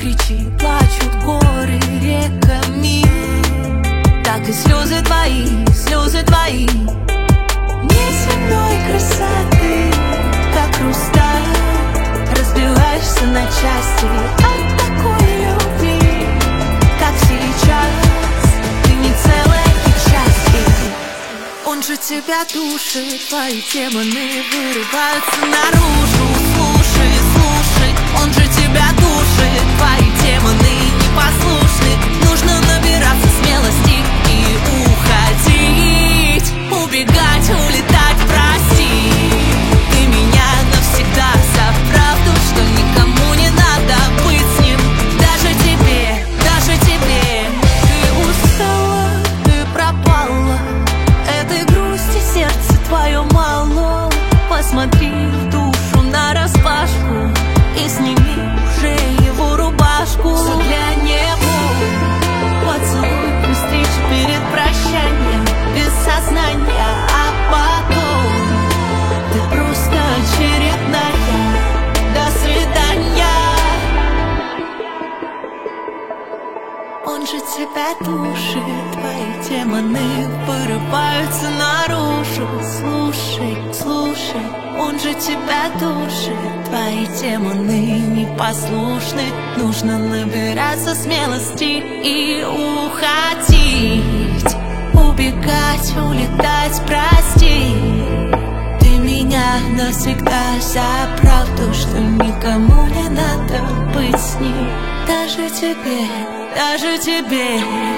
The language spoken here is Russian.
кричи, плачут горы реками. Так и слезы твои неземной красоты, как хрусталь, разбиваешься на части от такой любви. Как сейчас, ты не целая, ты части. Он же тебя душит, твои демоны вырываются наружу. Слушай, слушай, он же тебя душит, твои демоны непослушны. Нужно набираться смелости и уходить, убегать, улетать, прости. Ты меня навсегда за правду, что никому не надо быть с ним. Даже тебе, ты устала, ты пропала. Этой грусти сердце твое мало. Посмотри в душу нараспашку и сними уже его рубашку. Заглянь небо, поцелуй при встрече перед прощанием, без сознания, а потом ты просто очередная. До свидания. Он же тебя душит, твои демоны вырываются наружу. Слушай, слушай, он же тебя душит, твои демоны непослушны. Нужно набираться смелости и уходить, убегать, улетать, прости. Ты меня навсегда за правду, что никому не надо быть с ним. Даже тебе